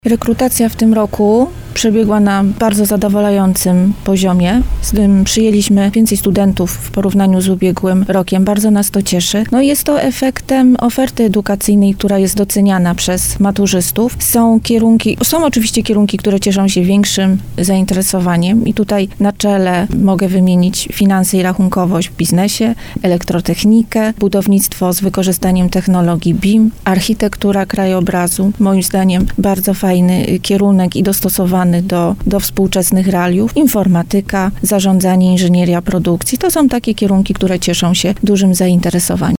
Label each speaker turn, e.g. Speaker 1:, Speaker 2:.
Speaker 1: Rekrutacja w tym roku przebiegła na bardzo zadowalającym poziomie. Z tym przyjęliśmy więcej studentów w porównaniu z ubiegłym rokiem. Bardzo nas to cieszy. No i jest to efektem oferty edukacyjnej, która jest doceniana przez maturzystów. Są oczywiście kierunki, które cieszą się większym zainteresowaniem i tutaj na czele mogę wymienić finanse i rachunkowość w biznesie, elektrotechnikę, budownictwo z wykorzystaniem technologii BIM, architektura krajobrazu. Moim zdaniem bardzo fajny kierunek i dostosowany do współczesnych realiów, informatyka, zarządzanie, inżynieria produkcji. To są takie kierunki, które cieszą się dużym zainteresowaniem.